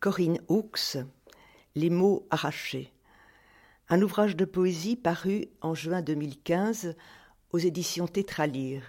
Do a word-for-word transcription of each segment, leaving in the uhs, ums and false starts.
Corinne Hooks, Les mots arrachés. Un ouvrage de poésie paru en juin deux mille quinze aux éditions Tétralire.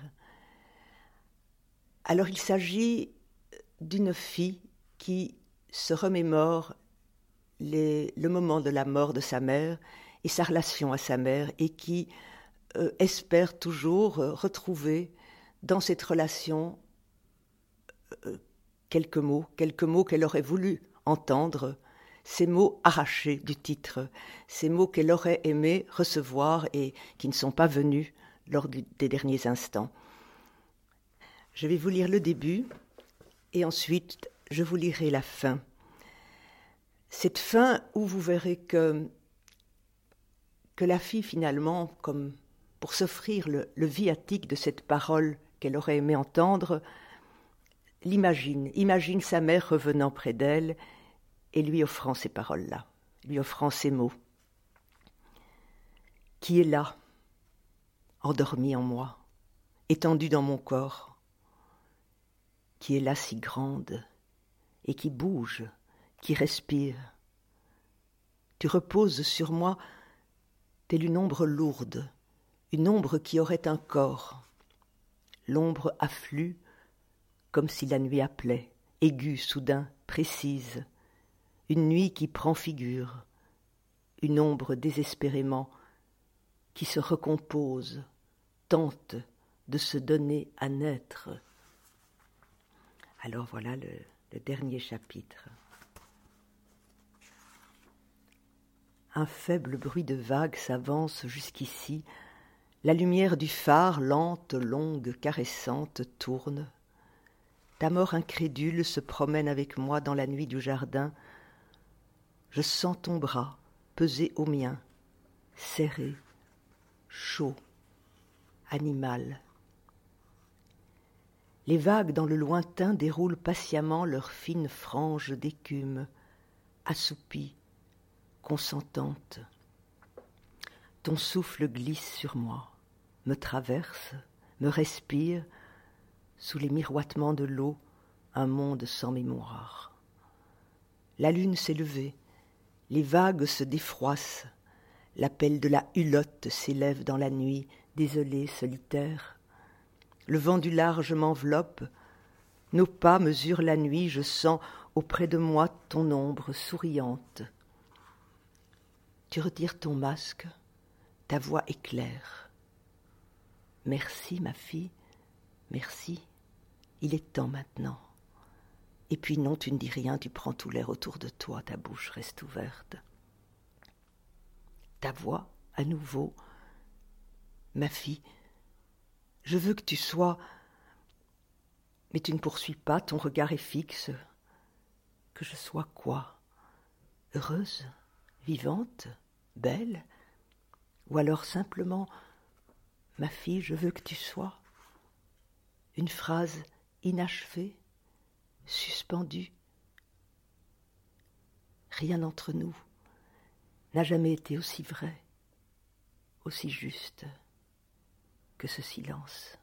Alors il s'agit d'une fille qui se remémore les, le moment de la mort de sa mère et sa relation à sa mère et qui euh, espère toujours euh, retrouver dans cette relation euh, quelques mots, quelques mots qu'elle aurait voulu entendre, ces mots arrachés du titre, ces mots qu'elle aurait aimé recevoir et qui ne sont pas venus lors du, des derniers instants. Je vais vous lire le début et ensuite je vous lirai la fin. Cette fin où vous verrez que, que la fille finalement, comme pour s'offrir le, le viatique de cette parole qu'elle aurait aimé entendre, l'imagine, imagine sa mère revenant près d'elle et lui offrant ces paroles-là, lui offrant ces mots. Qui est là, endormi en moi, étendu dans mon corps, qui est là si grande et qui bouge, qui respire. Tu reposes sur moi telle une ombre lourde, une ombre qui aurait un corps. L'ombre afflue comme si la nuit appelait, aiguë, soudain, précise. Une nuit qui prend figure, une ombre désespérément qui se recompose, tente de se donner à naître. Alors voilà le, le dernier chapitre. Un faible bruit de vagues s'avance jusqu'ici. La lumière du phare, lente, longue, caressante, tourne. Ta mort incrédule se promène avec moi dans la nuit du jardin. Je sens ton bras peser au mien, serré, chaud, animal. Les vagues dans le lointain déroulent patiemment leurs fines franges d'écume, assoupies, consentantes. Ton souffle glisse sur moi, me traverse, me respire, sous les miroitements de l'eau, un monde sans mémoire. La lune s'est levée, les vagues se défroissent, l'appel de la hulotte s'élève dans la nuit, désolée, solitaire. Le vent du large m'enveloppe, nos pas mesurent la nuit, je sens auprès de moi ton ombre souriante. Tu retires ton masque, ta voix est claire. Merci, ma fille, merci, il est temps maintenant. Et puis non, tu ne dis rien, tu prends tout l'air autour de toi, ta bouche reste ouverte. Ta voix, à nouveau, ma fille, je veux que tu sois... Mais tu ne poursuis pas, ton regard est fixe. Que je sois quoi? Heureuse? Vivante? Belle? Ou alors simplement, ma fille, je veux que tu sois... Une phrase inachevée, suspendue. Rien d'entre nous n'a jamais été aussi vrai, aussi juste que ce silence.